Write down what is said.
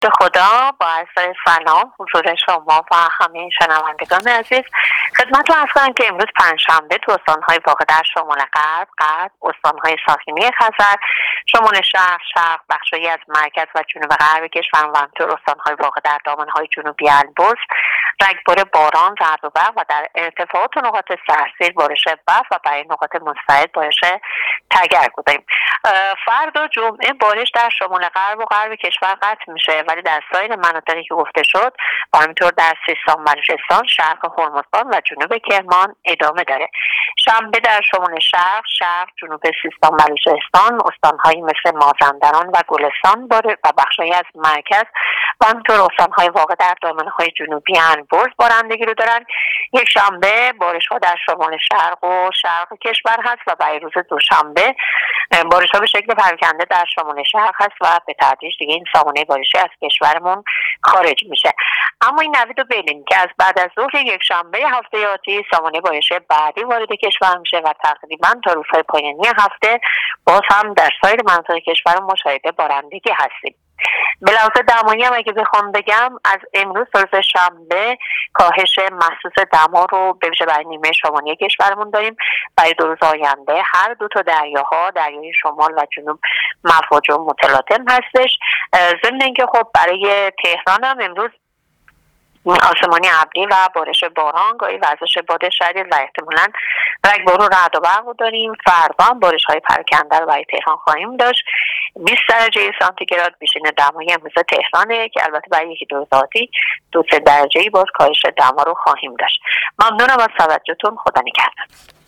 به خدا با عرض سلام حضور شما و همه شنوندگان عزیز خدمت رو عرض کنم که امروز پنجشنبه تو استانهای واقع در شمال غرب، استانهای ساحلی خزر، شمال شرق، بخشی از مرکز و جنوب غرب کشور و همینطور استانهای واقع در دامنهای جنوبی البرز رگبار باران، رعد و برق و در ارتفاعات نقاط سراسر بارش برف و برای نقاط مستعد بارش تگرگ داریم. فردا جمعه بارش در شمال غرب و غرب کشور قطع میشه، ولی در سایر مناطقی که گفته شد و همینطور در سیستان، بلوچستان، شرق هرمزگان و جنوب کرمان ادامه داره. شنبه در شمال شرق، جنوب سیستان، بلوچستان، استانهایی مثل مازندران و گلستان و بخشی از مرکز و همینطور استانهای واقع در دامنه‌های جنوبی البرز بارندگی رو دارن. یک شنبه بارش‌ها در شمال شرق کشور هست و برای روز دوشنبه بارش‌ها به شکل پراکنده در شمال شرق هست و به تدریج دیگه این سامانه بارشی از کشورمون خارج میشه. اما این نوید رو بدونیم که از بعد از ظهر یک شنبه هفته آتی سامانه بارشی بعدی وارد کشور میشه و تقریبا تا روزهای پایانی هفته باز هم در سایر مناطق کشور مشاهده بارندگی هستیم. به لحاظ دمایی هم اگه بخوام بگم از امروز تا روز شنبه کاهش محسوس دما رو به ویژه برای نیمه شمالی کشورمون داریم. برای 2 روز آینده هر دو تا دریاها، دریای شمال و جنوب، مواج و متلاطم هستش. ضمن اینکه خب برای تهران هم امروز آسمانی ابری و بارش باران، گاهی وزش باد شدید و احتمالاً رگبار و رعد و برق رو داریم. فردا هم بارش‌های پراکنده رو برای تهران خواهیم داشت. 20 درجه سانتیگراد بیشترین دمای امروز تهرانه که البته برای 1-2 روز آتی 2-3 درجه‌ای باز کاهش دما رو خواهیم داشت. ممنونم از توجهتون. خدا نگهدار.